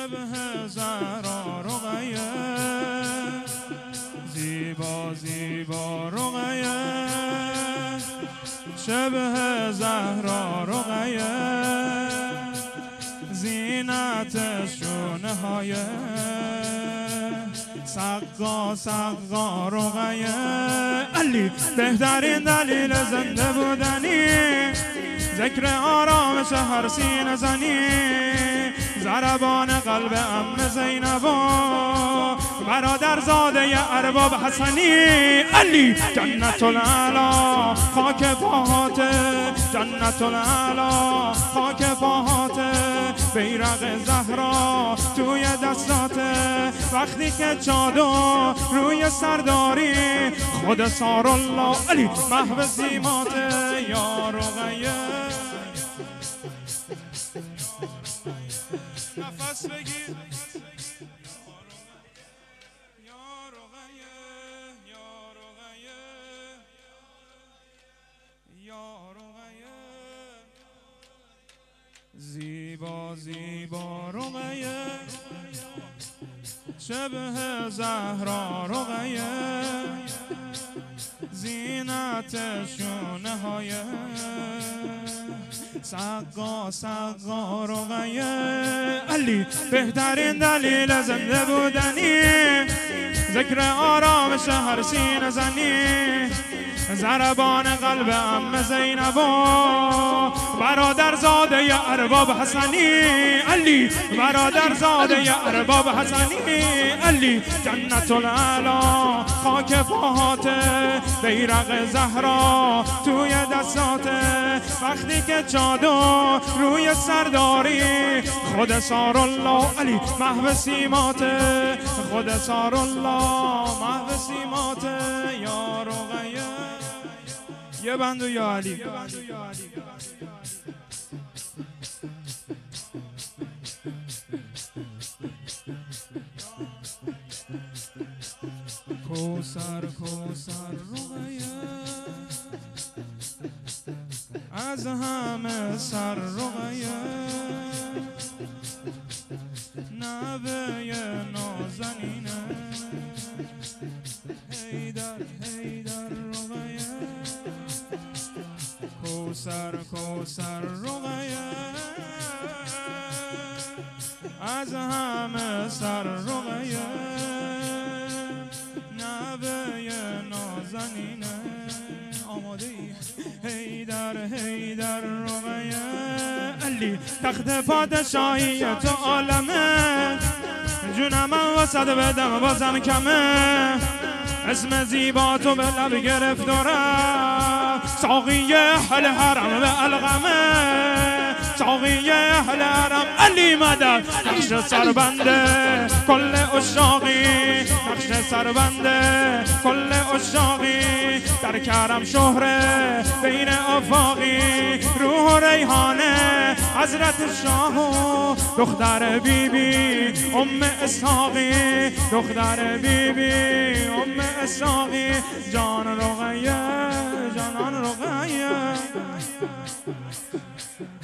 شبه زهرا رقیه زیبا زیبا رقیه شبه زهرا رقیه زینت شونه های سقا سقا رقیه علی بهترین دلیل زنده بودنی ذکر آرامش هر سینه زنی ضربان قلب ام زینبا برادر زاده ارباب حسنی علی جنت العلا خاک پاهات جنت العلا خاک پاهات بیرق زهرا توی دستات وقتی که چادر روی سرداری خود سار الله علی محو سیمات یا رقیه نفس بگیر یا رقیه یا رقیه یا رقیه زیبا زیبا رقیه شبه زهرا رقیه زینت شونه های سقا سقا رقیه علی بهترین دلیل زنده بودنی ذکر آرامش هر سینه زنی ضربان قلب ام زینبا برادر زاده ارباب حسنی علی برادر زاده ارباب حسنی علی جنت العلا خاک پاهات بیرق زهرا توی دستات وقتی که چادر روی سرداری خود سار الله علی محو سیمات خود سار الله محو سیمات یا رقیه یه بندو یا علی کوثر کوثر رقیه از همه سر رقیه نوه نازنینه حیدر حیدر رقیه کوثر کوثر رقیه از همه سر رقیه نوه نازنینه آماده ای حیدر حیدر رقیه علی تخت پادشاهی تو عالمه جونم وسط بدم بازم کمه اسم زیبا تو به لب گرفت دارم ساقی اهل حرم به الغمه ساقی اهل حرم علی مدد نقش سربنده کل اشاقی نقش سربنده کل اشاقی در کرم شهره بین آفاقی روح و ریحانه حضرت شاه و دختر بیبی ام اسحاقی دختر بیبی ام اسحاقی جان رقیه جانان رقیه